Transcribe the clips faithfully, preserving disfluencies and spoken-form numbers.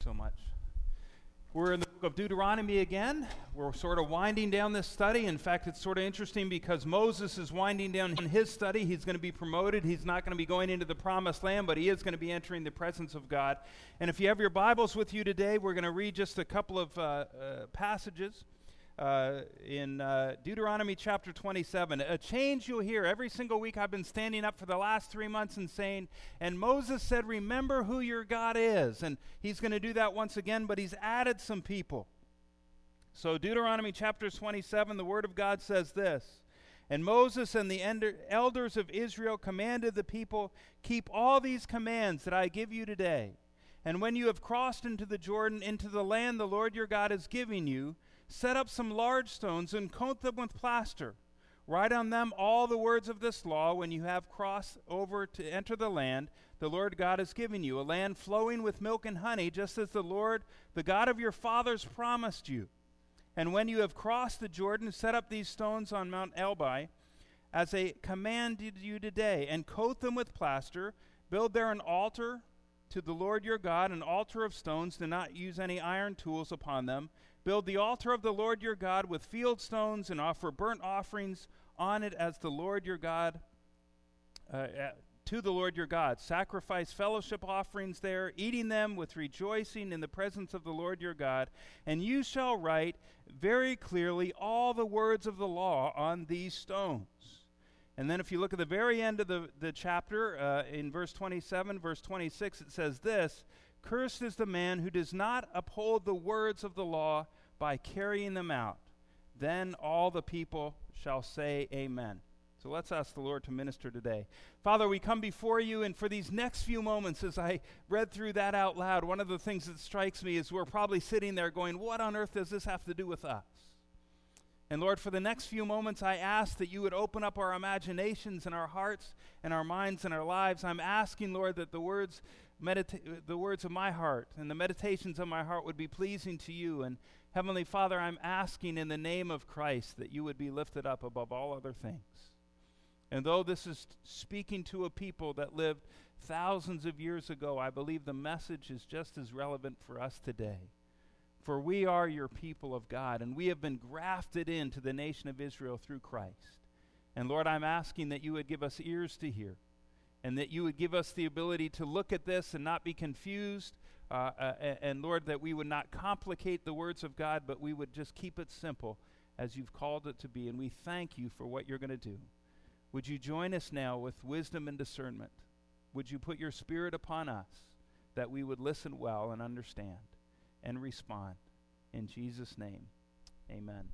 so much. We're in the book of Deuteronomy again. We're sort of winding down this study. In fact, it's sort of interesting because Moses is winding down his study. He's going to be promoted. He's not going to be going into the promised land, but he is going to be entering the presence of God. And if you have your Bibles with you today, we're going to read just a couple of uh, uh, passages uh, in uh, Deuteronomy chapter twenty-seven. A change you'll hear every single week. I've been standing up for the last three months and saying, and Moses said, remember who your God is. And he's going to do that once again, but he's added some people. So Deuteronomy chapter twenty-seven, the word of God says this, and Moses and the ender- elders of Israel commanded the people, keep all these commands that I give you today. And when you have crossed into the Jordan, into the land the Lord your God is giving you, set up some large stones and coat them with plaster. Write on them all the words of this law when you have crossed over to enter the land the Lord God is giving you, a land flowing with milk and honey, just as the Lord, the God of your fathers, promised you. And when you have crossed the Jordan, set up these stones on Mount Elbai, as I commanded you today, and coat them with plaster. Build there an altar to the Lord your God, an altar of stones. Do not use any iron tools upon them. Build the altar of the Lord your God with field stones, and offer burnt offerings on it as the Lord your God, uh, uh, to the Lord your God. Sacrifice fellowship offerings there, eating them with rejoicing in the presence of the Lord your God. And you shall write very clearly all the words of the law on these stones. And then if you look at the very end of the, the chapter, uh, in verse twenty-seven, verse twenty-six, it says this, cursed is the man who does not uphold the words of the law by carrying them out. Then all the people shall say amen. So let's ask the Lord to minister today. Father, we come before you, and for these next few moments, as I read through that out loud, one of the things that strikes me is we're probably sitting there going, what on earth does this have to do with us? And Lord, for the next few moments, I ask that you would open up our imaginations and our hearts and our minds and our lives. I'm asking, Lord, that the words medita- the words of my heart and the meditations of my heart would be pleasing to you. And Heavenly Father, I'm asking in the name of Christ that you would be lifted up above all other things. And though this is speaking to a people that lived thousands of years ago, I believe the message is just as relevant for us today. For we are your people of God, and we have been grafted into the nation of Israel through Christ. And Lord, I'm asking that you would give us ears to hear, and that you would give us the ability to look at this and not be confused, uh, uh, and Lord, that we would not complicate the words of God, but we would just keep it simple as you've called it to be. And we thank you for what you're going to do. Would you join us now with wisdom and discernment? Would you put your Spirit upon us that we would listen well and understand and respond? In Jesus' name, amen.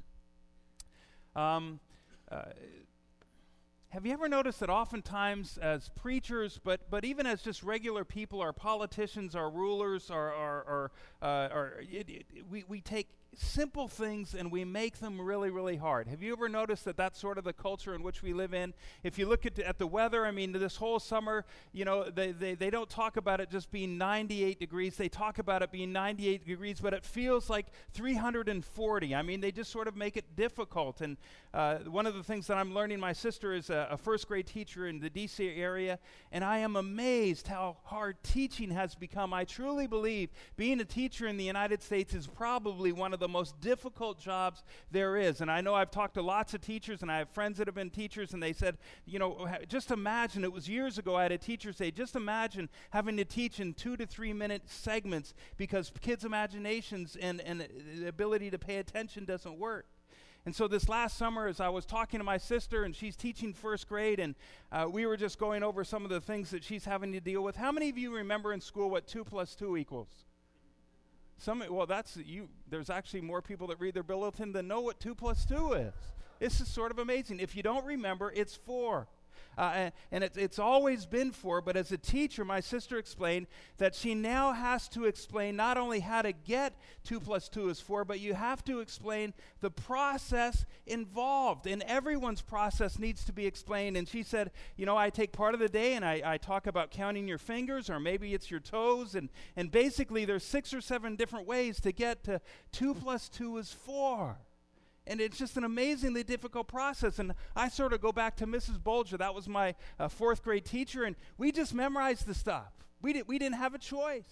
Um, uh, have you ever noticed that oftentimes as preachers, but but even as just regular people, our politicians, our rulers, our, our, our, uh, our it, it, we, we take simple things and we make them really, really hard. Have you ever noticed that that's sort of the culture in which we live in? If you look at the, at the weather, I mean, this whole summer, you know, they, they, they don't talk about it just being ninety-eight degrees. They talk about it being ninety-eight degrees, but it feels like three hundred forty. I mean, they just sort of make it difficult. And uh, one of the things that I'm learning, my sister is a, a first grade teacher in the D C area, and I am amazed how hard teaching has become. I truly believe being a teacher in the United States is probably one of the most difficult jobs there is. And I know I've talked to lots of teachers, and I have friends that have been teachers, and they said, you know, just imagine, it was years ago I had a teacher say, just imagine having to teach in two to three minute segments because kids' imaginations and, and the ability to pay attention doesn't work. And so this last summer, as I was talking to my sister, and she's teaching first grade, and uh, we were just going over some of the things that she's having to deal with. How many of you remember in school what two plus two equals? Some, well, that's you. There's actually more people that read their bulletin than know what two plus two is. This is sort of amazing. If you don't remember, it's four. Uh, and and it's, it's always been four, but as a teacher, my sister explained that she now has to explain not only how to get two plus two is four, but you have to explain the process involved, and everyone's process needs to be explained. And she said, you know, I take part of the day and I, I talk about counting your fingers, or maybe it's your toes, and, and basically there's six or seven different ways to get to two plus two is four. And it's just an amazingly difficult process. And I sort of go back to Missus Bolger. That was my uh, fourth grade teacher, and we just memorized the stuff. We, di- we didn't have a choice.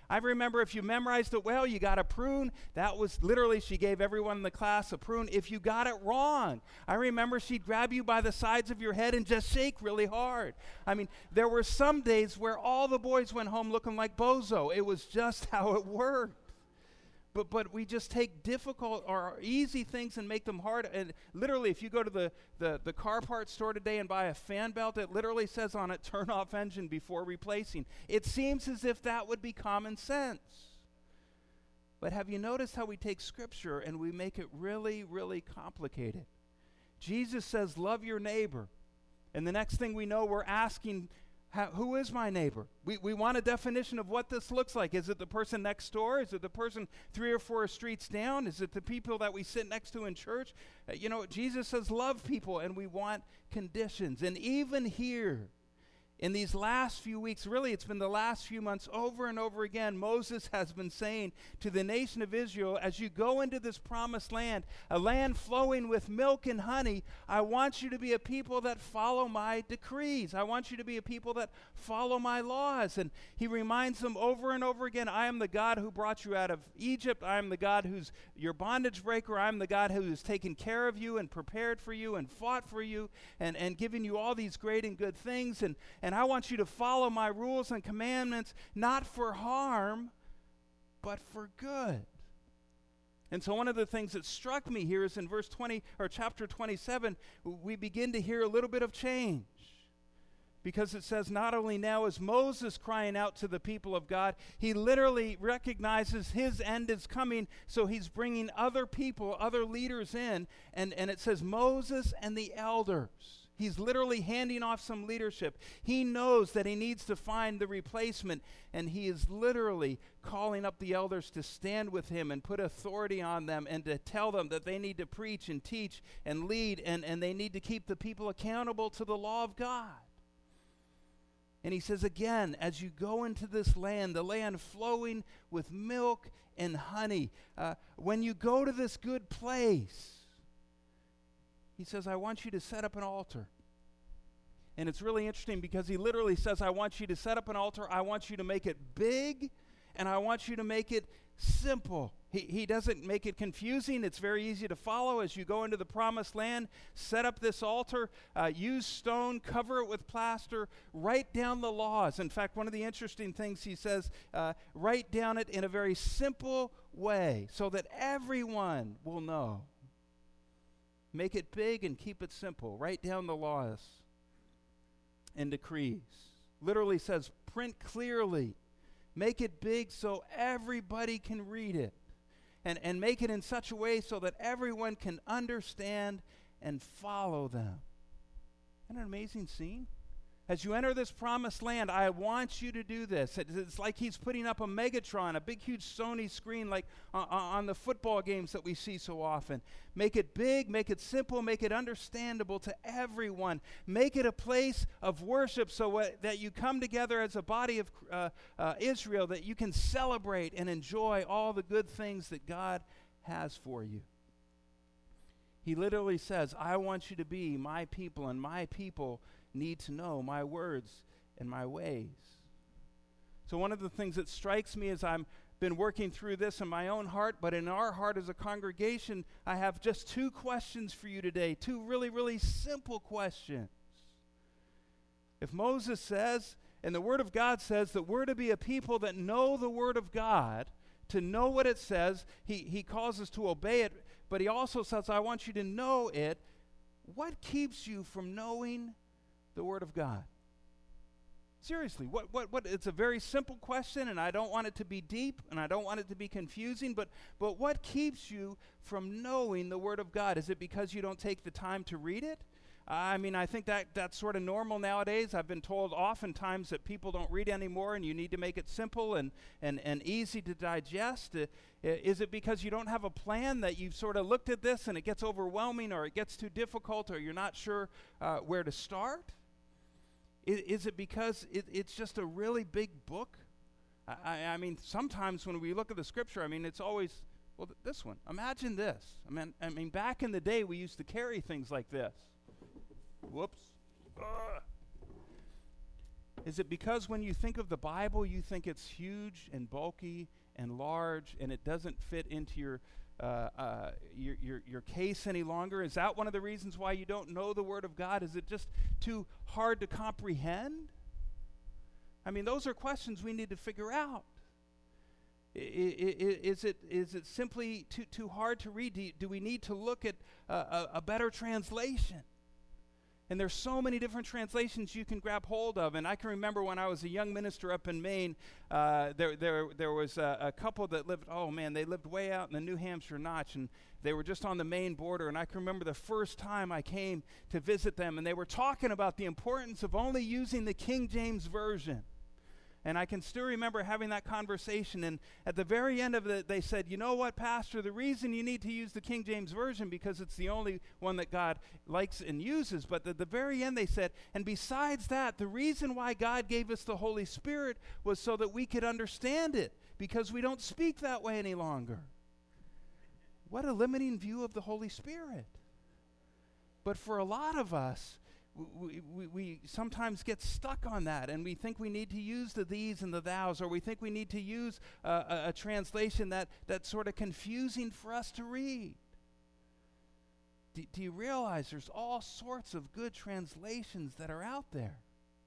I remember if you memorized it well, you got a prune. That was literally, she gave everyone in the class a prune. If you got it wrong, I remember she'd grab you by the sides of your head and just shake really hard. I mean, there were some days where all the boys went home looking like Bozo. It was just how it worked. But but we just take difficult or easy things and make them hard. And literally, if you go to the, the, the car parts store today and buy a fan belt, it literally says on it, turn off engine before replacing. It seems as if that would be common sense. But have you noticed how we take Scripture and we make it really, really complicated? Jesus says, love your neighbor. And the next thing we know, we're asking, How, who is my neighbor? We we want a definition of what this looks like. Is it the person next door? Is it the person three or four streets down? Is it the people that we sit next to in church? Uh, you know, Jesus says love people, and we want conditions. And even here, in these last few weeks, really it's been the last few months, over and over again, Moses has been saying to the nation of Israel, as you go into this promised land, a land flowing with milk and honey, I want you to be a people that follow my decrees. I want you to be a people that follow my laws. And he reminds them over and over again, I am the God who brought you out of Egypt. I am the God who's your bondage breaker. I am the God who has taken care of you and prepared for you and fought for you and, and given you all these great and good things. And And I want you to follow my rules and commandments, not for harm, but for good. And so one of the things that struck me here is in verse twenty, or chapter twenty-seven, we begin to hear a little bit of change. Because it says not only now is Moses crying out to the people of God, he literally recognizes his end is coming, so he's bringing other people, other leaders in, and, and it says Moses and the elders. He's literally handing off some leadership. He knows that he needs to find the replacement, and he is literally calling up the elders to stand with him and put authority on them and to tell them that they need to preach and teach and lead, and, and they need to keep the people accountable to the law of God. And he says again, as you go into this land, the land flowing with milk and honey, uh, when you go to this good place, he says, I want you to set up an altar. And it's really interesting because he literally says, I want you to set up an altar, I want you to make it big, and I want you to make it simple. He, he doesn't make it confusing. It's very easy to follow as you go into the promised land. Set up this altar, uh, use stone, cover it with plaster, write down the laws. In fact, one of the interesting things he says, uh, write down it in a very simple way so that everyone will know. Make it big and keep it simple. Write down the laws and decrees. Literally says, print clearly. Make it big so everybody can read it. And, and make it in such a way so that everyone can understand and follow them. Isn't that an amazing scene? As you enter this promised land, I want you to do this. It, it's like he's putting up a Megatron, a big, huge Sony screen like uh, on the football games that we see so often. Make it big, make it simple, make it understandable to everyone. Make it a place of worship so uh, that you come together as a body of uh, uh, Israel, that you can celebrate and enjoy all the good things that God has for you. He literally says, I want you to be my people, and my people need to know my words and my ways. So one of the things that strikes me as I've been working through this in my own heart, but in our heart as a congregation, I have just two questions for you today, two really, really simple questions. If Moses says, and the Word of God says that we're to be a people that know the Word of God, to know what it says, he, he calls us to obey it, but he also says, I want you to know it. What keeps you from knowing the Word of God? Seriously, what, what, what, it's a very simple question, and I don't want it to be deep, and I don't want it to be confusing, but, but what keeps you from knowing the Word of God? Is it because you don't take the time to read it? I mean, I think that that's sort of normal nowadays. I've been told oftentimes that people don't read anymore, and you need to make it simple and, and, and easy to digest. Uh, is it because you don't have a plan, that you've sort of looked at this and it gets overwhelming, or it gets too difficult, or you're not sure uh, where to start? Is, is it because it, it's just a really big book? I, I mean, sometimes when we look at the Scripture, I mean, it's always, well, th- this one. Imagine this. I mean, I mean, back in the day, we used to carry things like this. Whoops. Ugh. Is it because when you think of the Bible, you think it's huge and bulky and large, and it doesn't fit into your uh, uh, your, your your case any longer? Is that one of the reasons why you don't know the Word of God? Is it just too hard to comprehend? I mean, those are questions we need to figure out. I, I, is it is it simply too too hard to read? Do, you, do we need to look at uh, a, a better translation? And there's so many different translations you can grab hold of. And I can remember when I was a young minister up in Maine, uh, there, there, there was a, a couple that lived, oh man, they lived way out in the New Hampshire Notch, and they were just on the Maine border. And I can remember the first time I came to visit them, and they were talking about the importance of only using the King James Version. And I can still remember having that conversation, and at the very end of it, they said, you know what, Pastor, the reason you need to use the King James Version because it's the only one that God likes and uses, but at the very end they said, and besides that, the reason why God gave us the Holy Spirit was so that we could understand it, because we don't speak that way any longer. What a limiting view of the Holy Spirit. But for a lot of us, We, we, we sometimes get stuck on that, and we think we need to use the these and the thous, or we think we need to use uh, a, a translation that, that's sort of confusing for us to read. Do, do you realize there's all sorts of good translations that are out there?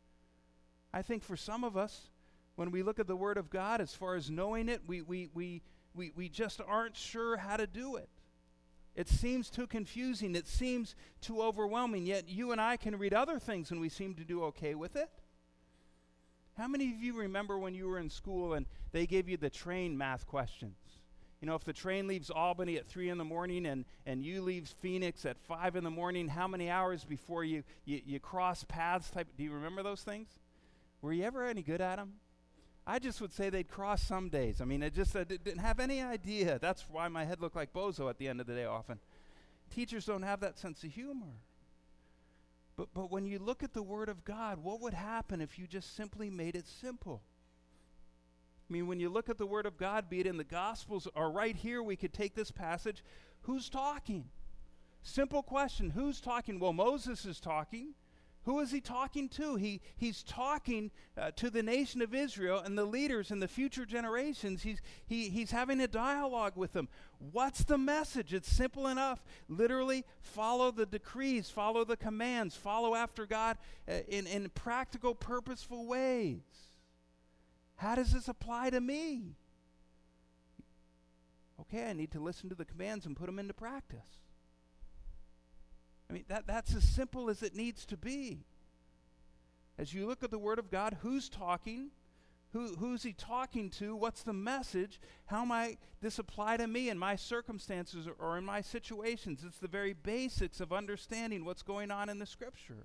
I think for some of us, when we look at the Word of God, as far as knowing it, we, we, we, we, we just aren't sure how to do it. It seems too confusing. It seems too overwhelming. Yet you and I can read other things and we seem to do okay with it. How many of you remember when you were in school and they gave you the train math questions? You know, if the train leaves Albany at three in the morning and, and you leave Phoenix at five in the morning, how many hours before you, you, you cross paths? Type? Do you remember those things? Were you ever any good at them? I just would say they'd cross some days. I mean, I just I didn't have any idea. That's why my head looked like Bozo at the end of the day often. Teachers don't have that sense of humor. But but when you look at the Word of God, what would happen if you just simply made it simple? I mean, when you look at the Word of God, be it in the Gospels or right here, we could take this passage. Who's talking? Simple question. Who's talking? Well, Moses is talking. Who is he talking to? He, he's talking uh, to the nation of Israel and the leaders and the future generations. He's, he, he's having a dialogue with them. What's the message? It's simple enough. Literally, follow the decrees, follow the commands, follow after God uh, in, in practical, purposeful ways. How does this apply to me? Okay, I need to listen to the commands and put them into practice. I mean, that, that's as simple as it needs to be. As you look at the Word of God, who's talking? Who, who's he talking to? What's the message? How might this apply to me in my circumstances or, or in my situations? It's the very basics of understanding what's going on in the Scripture.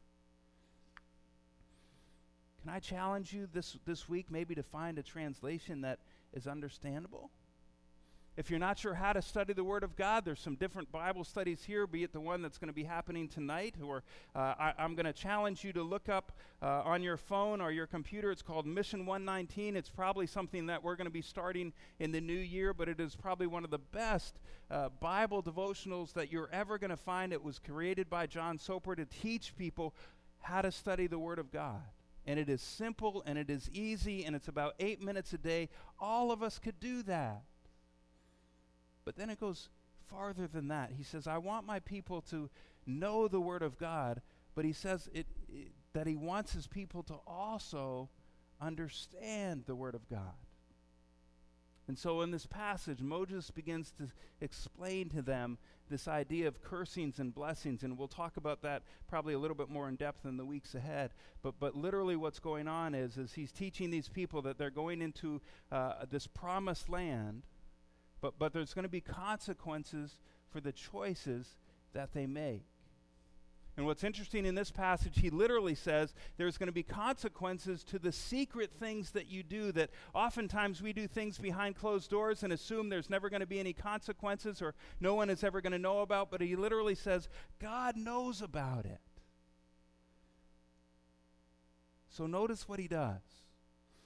Can I challenge you this, this week maybe to find a translation that is understandable? If you're not sure how to study the Word of God, there's some different Bible studies here, be it the one that's going to be happening tonight, or uh, I, I'm going to challenge you to look up uh, on your phone or your computer. It's called Mission one nineteen. It's probably something that we're going to be starting in the new year, but it is probably one of the best uh, Bible devotionals that you're ever going to find. It was created by John Soper to teach people how to study the Word of God. And it is simple, and it is easy, and it's about eight minutes a day. All of us could do that. But then it goes farther than that. He says, I want my people to know the Word of God, but he says it, it, that he wants his people to also understand the Word of God. And so in this passage, Moses begins to explain to them this idea of cursings and blessings, and we'll talk about that probably a little bit more in depth in the weeks ahead. But but literally what's going on is, is he's teaching these people that they're going into uh, this promised land, But but there's going to be consequences for the choices that they make. And what's interesting in this passage, he literally says there's going to be consequences to the secret things that you do, that oftentimes we do things behind closed doors and assume there's never going to be any consequences or no one is ever going to know about, but he literally says God knows about it. So notice what he does.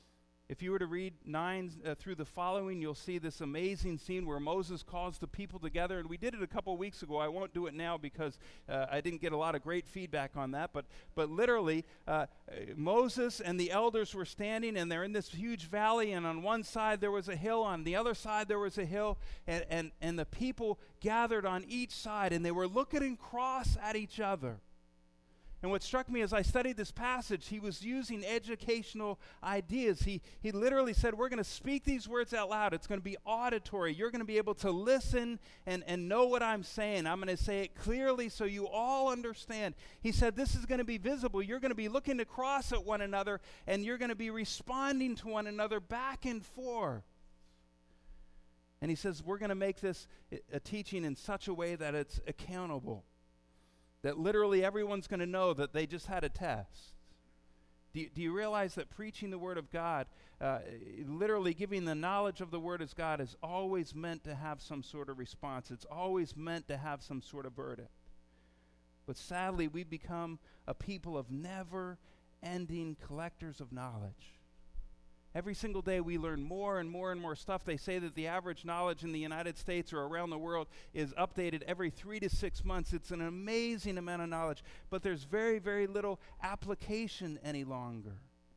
If you were to read nine uh, through the following, you'll see this amazing scene where Moses calls the people together. And we did it a couple weeks ago. I won't do it now because uh, I didn't get a lot of great feedback on that. But but literally, uh, Moses and the elders were standing, and they're in this huge valley. And on one side there was a hill, on the other side there was a hill. And, and, and the people gathered on each side, and they were looking across at each other. And what struck me as I studied this passage, he was using educational ideas. He, he literally said, we're going to speak these words out loud. It's going to be auditory. You're going to be able to listen and, and know what I'm saying. I'm going to say it clearly so you all understand. He said, this is going to be visible. You're going to be looking across at one another, and you're going to be responding to one another back and forth. And he says, we're going to make this a teaching in such a way that it's accountable. That literally everyone's going to know that they just had a test. Do you, do you realize that preaching the Word of God, uh, literally giving the knowledge of the Word of God, is always meant to have some sort of response. It's always meant to have some sort of verdict. But sadly, we've become a people of never-ending collectors of knowledge. Every single day we learn more and more and more stuff. They say that the average knowledge in the United States or around the world is updated every three to six months. It's an amazing amount of knowledge, but there's very, very little application any longer.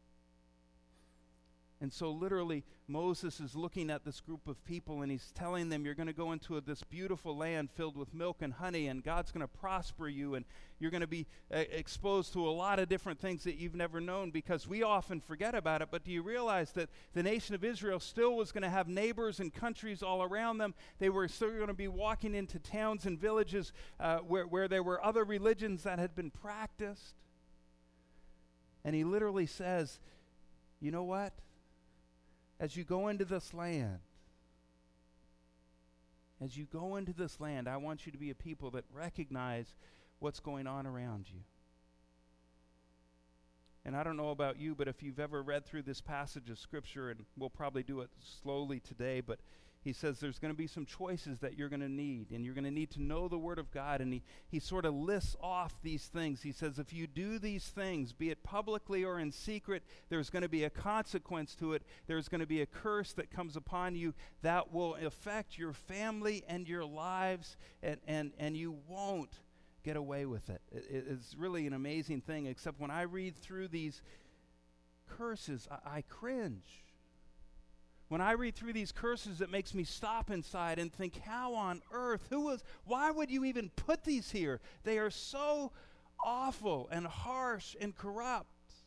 And so literally, Moses is looking at this group of people, and he's telling them, you're going to go into a, this beautiful land filled with milk and honey, and God's going to prosper you, and you're going to be uh, exposed to a lot of different things that you've never known, because we often forget about it. But do you realize that the nation of Israel still was going to have neighbors and countries all around them? They were still going to be walking into towns and villages uh, where, where there were other religions that had been practiced. And he literally says, you know what? As you go into this land, as you go into this land, I want you to be a people that recognize what's going on around you. And I don't know about you, but if you've ever read through this passage of Scripture, and we'll probably do it slowly today, but he says there's going to be some choices that you're going to need, and you're going to need to know the Word of God. And he, he sort of lists off these things. He says, if you do these things, be it publicly or in secret, there's going to be a consequence to it. There's going to be a curse that comes upon you that will affect your family and your lives, and, and, and you won't get away with it. it. It's really an amazing thing, except when I read through these curses, I, I cringe. When I read through these curses, it makes me stop inside and think, how on earth, who was, why would you even put these here? They are so awful and harsh and corrupt.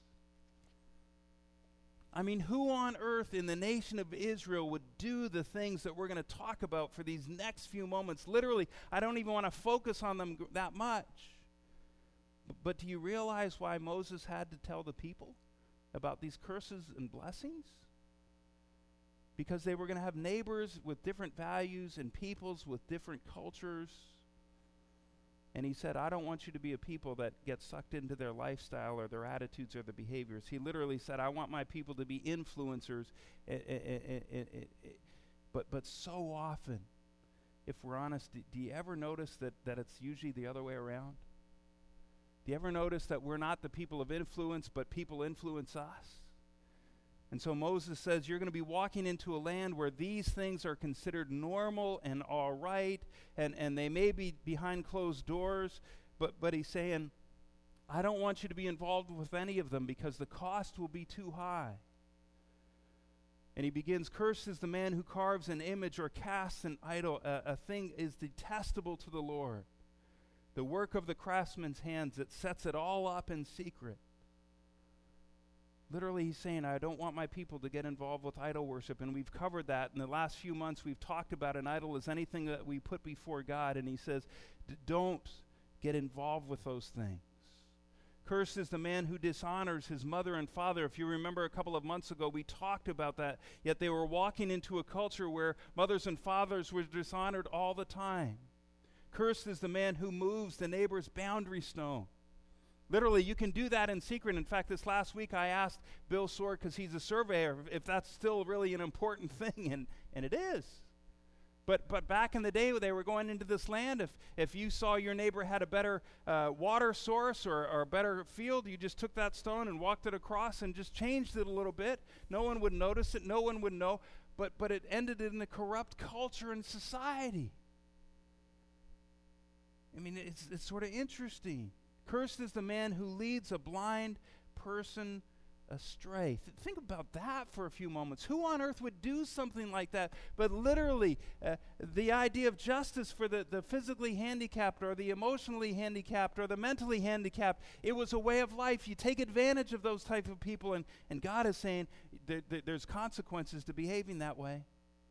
I mean, who on earth in the nation of Israel would do the things that we're going to talk about for these next few moments? Literally, I don't even want to focus on them g- that much. B- but do you realize why Moses had to tell the people about these curses and blessings? Because they were going to have neighbors with different values and peoples with different cultures. And he said, I don't want you to be a people that get sucked into their lifestyle or their attitudes or their behaviors. He literally said, I want my people to be influencers. Eh, eh, eh, eh, eh, eh. But but so often, if we're honest, do, do you ever notice that, that it's usually the other way around? Do you ever notice that we're not the people of influence, but people influence us? And so Moses says, you're going to be walking into a land where these things are considered normal and all right, and, and they may be behind closed doors, but, but he's saying, I don't want you to be involved with any of them because the cost will be too high. And he begins, cursed is the man who carves an image or casts an idol. A, a thing is detestable to the Lord. The work of the craftsman's hands that sets it all up in secret. Literally, he's saying, I don't want my people to get involved with idol worship. And we've covered that in the last few months. We've talked about an idol as anything that we put before God. And he says, don't get involved with those things. Cursed is the man who dishonors his mother and father. If you remember a couple of months ago, we talked about that. Yet they were walking into a culture where mothers and fathers were dishonored all the time. Cursed is the man who moves the neighbor's boundary stone. Literally, you can do that in secret. In fact, this last week I asked Bill Sword, because he's a surveyor, if that's still really an important thing, and, and it is. But but back in the day when they were going into this land, if if you saw your neighbor had a better uh, water source or, or a better field, you just took that stone and walked it across and just changed it a little bit. No one would notice it. No one would know. But but it ended in a corrupt culture and society. I mean, it's it's sort of interesting. Cursed is the man who leads a blind person astray. Th- think about that for a few moments. Who on earth would do something like that? But literally, uh, the idea of justice for the, the physically handicapped or the emotionally handicapped or the mentally handicapped, it was a way of life. You take advantage of those type of people, and, and God is saying th- th- there's consequences to behaving that way.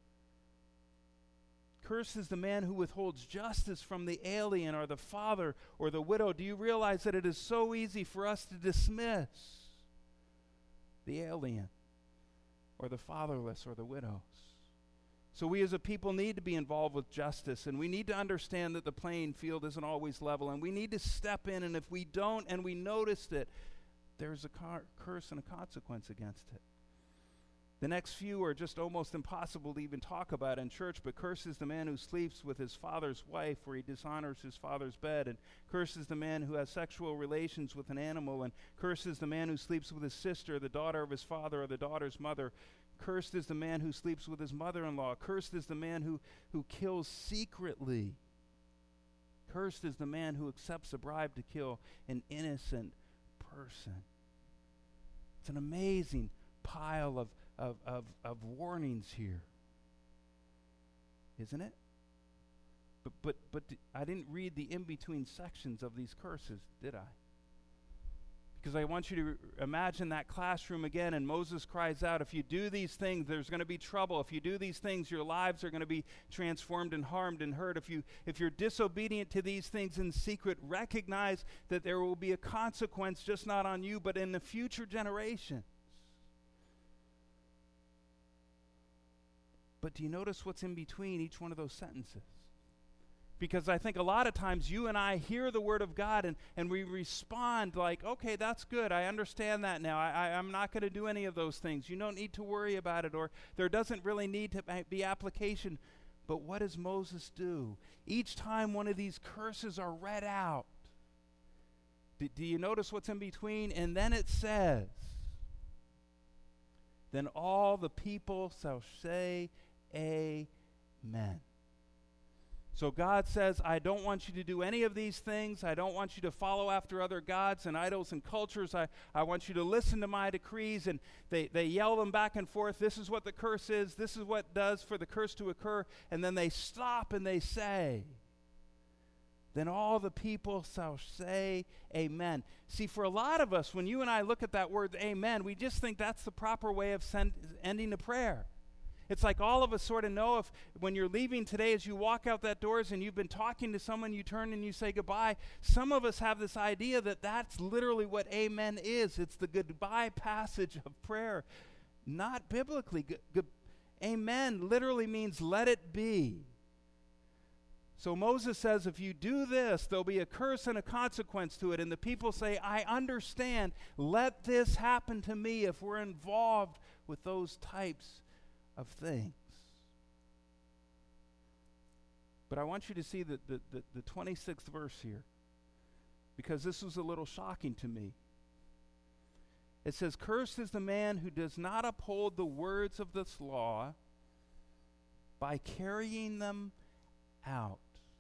Cursed is the man who withholds justice from the alien or the father or the widow. Do you realize that it is so easy for us to dismiss the alien or the fatherless or the widows? So we as a people need to be involved with justice, and we need to understand that the playing field isn't always level, and we need to step in, and if we don't and we noticed it, there's a car- curse and a consequence against it. The next few are just almost impossible to even talk about in church, but cursed is the man who sleeps with his father's wife, or he dishonors his father's bed, and cursed is the man who has sexual relations with an animal, and cursed is the man who sleeps with his sister, the daughter of his father, or the daughter's mother. Cursed is the man who sleeps with his mother-in-law. Cursed is the man who, who kills secretly. Cursed is the man who accepts a bribe to kill an innocent person. It's an amazing pile of Of, of, of warnings here, isn't it? But but but d- I didn't read the in-between sections of these curses, did I? Because I want you to r- imagine that classroom again, and Moses cries out, if you do these things, there's going to be trouble. If you do these things, your lives are going to be transformed and harmed and hurt. If you if you're disobedient to these things in secret, recognize that there will be a consequence, just not on you, but in the future generation. But do you notice what's in between each one of those sentences? Because I think a lot of times you and I hear the word of God and, and we respond like, okay, that's good. I understand that now. I, I, I'm not going to do any of those things. You don't need to worry about it, or there doesn't really need to be application. But what does Moses do? Each time one of these curses are read out, do, do you notice what's in between? And then it says, then all the people shall say, amen. So God says, I don't want you to do any of these things. I don't want you to follow after other gods and idols and cultures. I, I want you to listen to my decrees. And they, they yell them back and forth. This is what the curse is. This is what does for the curse to occur. And then they stop and they say, then all the people shall say amen. See, for a lot of us, when you and I look at that word amen, we just think that's the proper way of send, ending a prayer. It's like all of us sort of know if when you're leaving today, as you walk out that doors and you've been talking to someone, you turn and you say goodbye. Some of us have this idea that that's literally what amen is. It's the goodbye passage of prayer. Not biblically. G- g- amen literally means let it be. So Moses says, if you do this, there'll be a curse and a consequence to it. And the people say, I understand. Let this happen to me if we're involved with those types of things. But I want you to see the, the, the, the twenty-sixth verse here, because this was a little shocking to me. It says, cursed is the man who does not uphold the words of this law by carrying them out.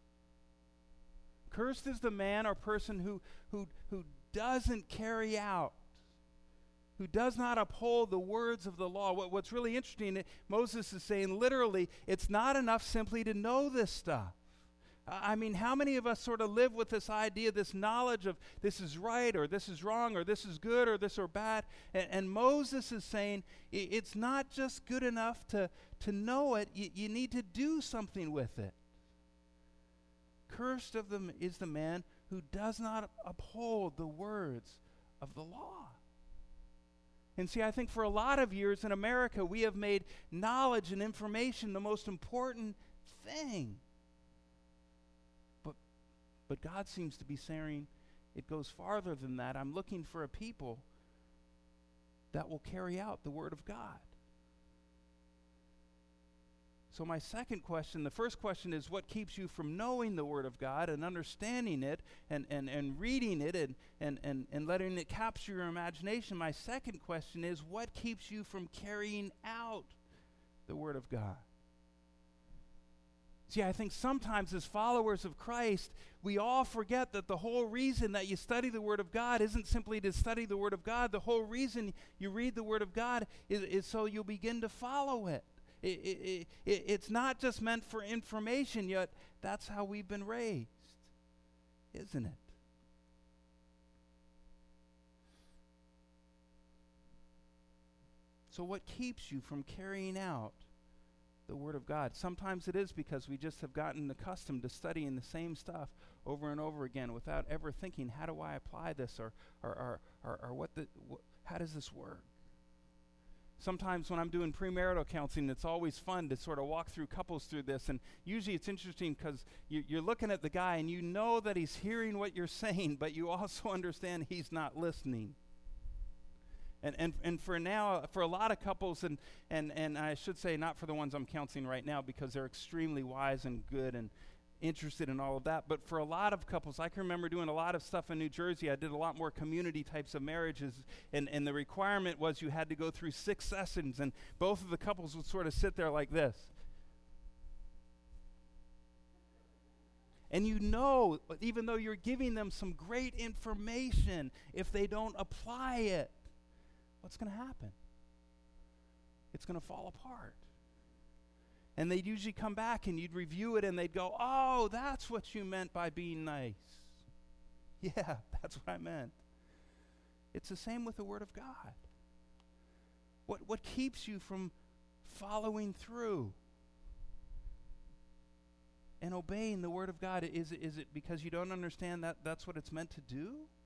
Cursed is the man or person who, who, who doesn't carry out, who does not uphold the words of the law. What, what's really interesting, Moses is saying literally, it's not enough simply to know this stuff. I mean, how many of us sort of live with this idea, this knowledge of this is right or this is wrong or this is good or this or bad? And, and Moses is saying it's not just good enough to, to know it, you, you need to do something with it. Cursed of them is the man who does not uphold the words of the law. And see, I think for a lot of years in America, we have made knowledge and information the most important thing. But, but God seems to be saying it goes farther than that. I'm looking for a people that will carry out the word of God. So my second question, the first question is, what keeps you from knowing the Word of God and understanding it and, and, and reading it and, and, and, and letting it capture your imagination? My second question is, what keeps you from carrying out the Word of God? See, I think sometimes as followers of Christ, we all forget that the whole reason that you study the Word of God isn't simply to study the Word of God. The whole reason you read the Word of God is, is so you'll begin to follow it. It, it, it. It's not just meant for information, yet that's how we've been raised, isn't it? So what keeps you from carrying out the Word of God? Sometimes it is because we just have gotten accustomed to studying the same stuff over and over again without ever thinking, how do I apply this, or or or, or, or what the wh- how does this work? Sometimes when I'm doing premarital counseling, it's always fun to sort of walk through couples through this, and usually it's interesting because you, you're looking at the guy and you know that he's hearing what you're saying, but you also understand he's not listening. And and and for now, for a lot of couples, and, and, and I should say not for the ones I'm counseling right now because they're extremely wise and good and interested in all of that, but for a lot of couples, I can remember doing a lot of stuff in New Jersey. I did a lot more community types of marriages, and, and the requirement was you had to go through six sessions, and both of the couples would sort of sit there like this. And you know, even though you're giving them some great information, if they don't apply it, what's going to happen? It's going to fall apart. And they'd usually come back and you'd review it and they'd go, oh, that's what you meant by being nice. Yeah, that's what I meant. It's the same with the Word of God. What, what keeps you from following through and obeying the Word of God? Is, is it because you don't understand that that's what it's meant to do?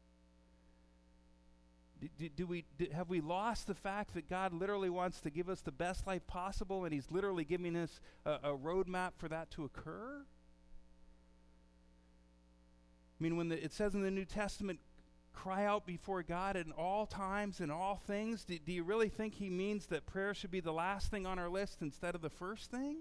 Do, do, do we do, have we lost the fact that God literally wants to give us the best life possible, and He's literally giving us a, a roadmap for that to occur? I mean, when the, it says in the New Testament, cry out before God in all times and all things, do, do you really think He means that prayer should be the last thing on our list instead of the first thing?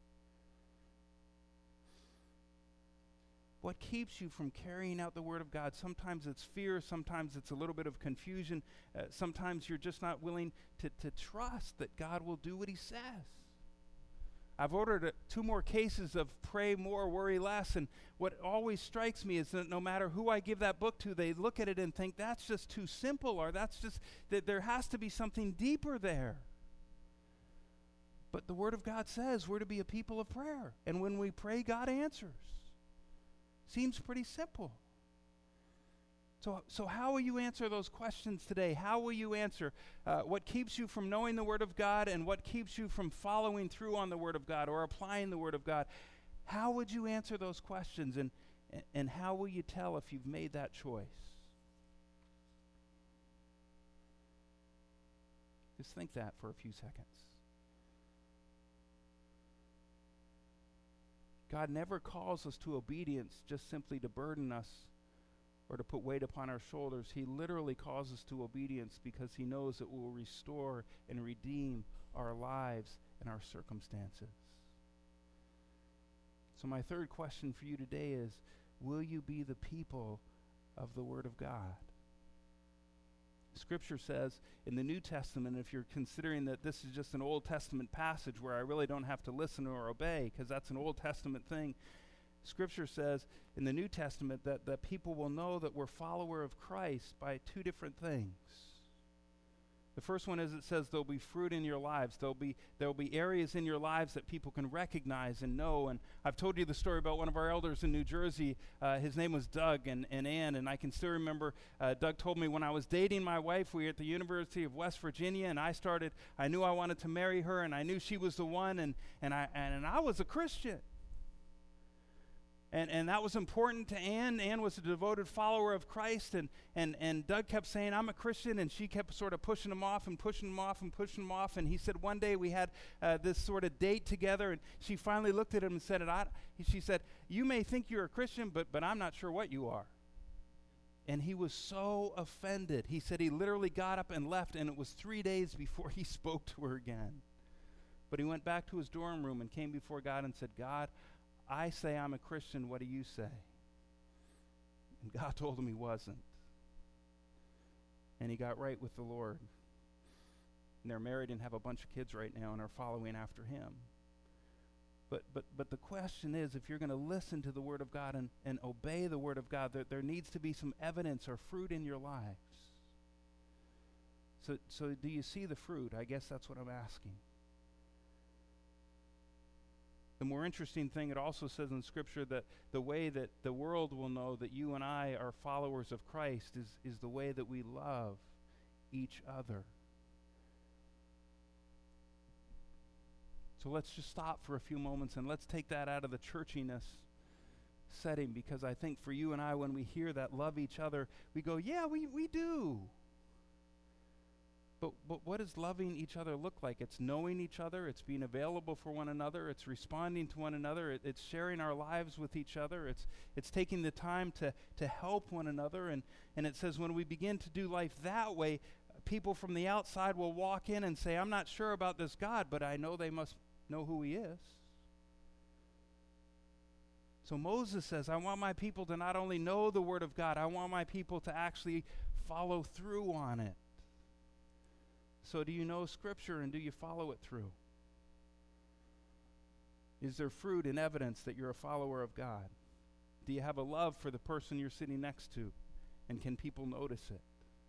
What keeps you from carrying out the Word of God? Sometimes it's fear, sometimes it's a little bit of confusion, uh, sometimes you're just not willing to, to trust that God will do what He says. I've ordered uh, two more cases of Pray More, Worry Less, and what always strikes me is that no matter who I give that book to, they look at it and think that's just too simple, or that's just, that there has to be something deeper there. But the Word of God says we're to be a people of prayer, and when we pray, God answers. Seems pretty simple. So, so how will you answer those questions today? How will you answer uh, what keeps you from knowing the Word of God and what keeps you from following through on the Word of God or applying the Word of God? How would you answer those questions, and, and how will you tell if you've made that choice? Just think that for a few seconds. God never calls us to obedience just simply to burden us or to put weight upon our shoulders. He literally calls us to obedience because He knows it will restore and redeem our lives and our circumstances. So my third question for you today is, will you be the people of the Word of God? Scripture says in the New Testament, if you're considering that this is just an Old Testament passage where I really don't have to listen or obey because that's an Old Testament thing, Scripture says in the New Testament that, that people will know that we're follower of Christ by two different things. The first one is it says there'll be fruit in your lives. There'll be there'll be areas in your lives that people can recognize and know. And I've told you the story about one of our elders in New Jersey. Uh, his name was Doug and, and Ann, and I can still remember uh, Doug told me when I was dating my wife, we were at the University of West Virginia, and I started, I knew I wanted to marry her, and I knew she was the one, and, and, I, and, and I was a Christian. And and that was important to Ann. Ann was a devoted follower of Christ, and, and, and Doug kept saying, I'm a Christian, and she kept sort of pushing him off and pushing him off and pushing him off, and he said one day we had uh, this sort of date together, and she finally looked at him and said, I, she said, you may think you're a Christian, but, but I'm not sure what you are. And he was so offended. He said he literally got up and left, and it was three days before he spoke to her again. But he went back to his dorm room and came before God and said, God, I say I'm a Christian. What do you say? And God told him he wasn't. And he got right with the Lord. And they're married and have a bunch of kids right now and are following after him. But but but the question is, if you're going to listen to the Word of God and, and obey the Word of God, there, there needs to be some evidence or fruit in your lives. So so do you see the fruit? I guess that's what I'm asking. The more interesting thing, it also says in Scripture that the way that the world will know that you and I are followers of Christ is, is the way that we love each other. So let's just stop for a few moments and let's take that out of the churchiness setting, because I think for you and I, when we hear that love each other, we go, yeah, we, we do. But but what does loving each other look like? It's knowing each other. It's being available for one another. It's responding to one another. It, it's sharing our lives with each other. It's it's taking the time to, to help one another. And, and it says when we begin to do life that way, people from the outside will walk in and say, I'm not sure about this God, but I know they must know who he is. So Moses says, I want my people to not only know the Word of God, I want my people to actually follow through on it. So do you know Scripture and do you follow it through? Is there fruit and evidence that you're a follower of God? Do you have a love for the person you're sitting next to? And can people notice it?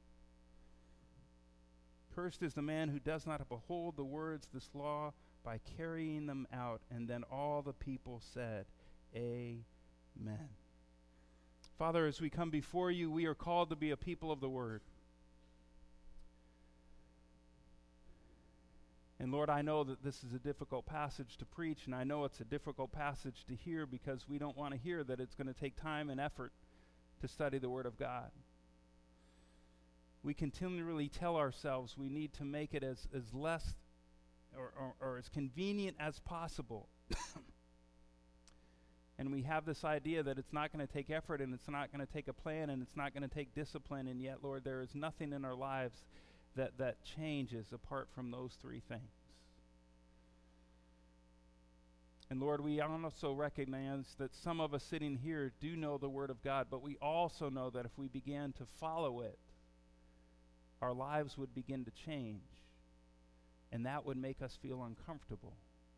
Cursed is the man who does not behold the words of this law by carrying them out. And then all the people said, Amen. Father, as we come before you, we are called to be a people of the Word. And Lord, I know that this is a difficult passage to preach, and I know it's a difficult passage to hear because we don't want to hear that it's going to take time and effort to study the Word of God. We continually tell ourselves we need to make it as, as less or, or, or as convenient as possible. And we have this idea that it's not going to take effort and it's not going to take a plan and it's not going to take discipline, and yet, Lord, there is nothing in our lives that that changes apart from those three things. And Lord, we also recognize that some of us sitting here do know the Word of God, but we also know that if we began to follow it, our lives would begin to change, and that would make us feel uncomfortable.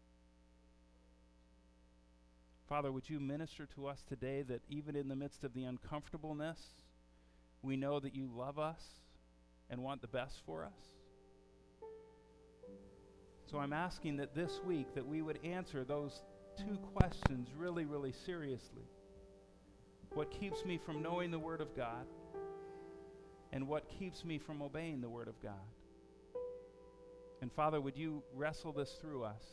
Father, would you minister to us today that even in the midst of the uncomfortableness, we know that you love us and want the best for us? So I'm asking that this week that we would answer those two questions really, really seriously. What keeps me from knowing the Word of God? And what keeps me from obeying the Word of God? And Father, would you wrestle this through us?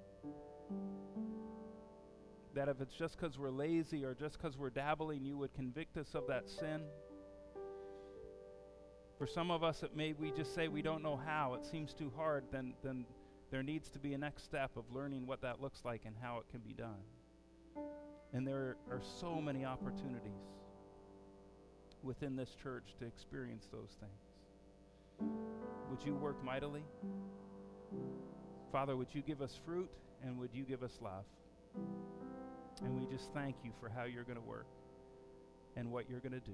That if it's just because we're lazy or just because we're dabbling, you would convict us of that sin. For some of us, it may we just say we don't know how. It seems too hard. Then, then there needs to be a next step of learning what that looks like and how it can be done. And there are so many opportunities within this church to experience those things. Would you work mightily? Father, would you give us fruit and would you give us love? And we just thank you for how you're going to work and what you're going to do.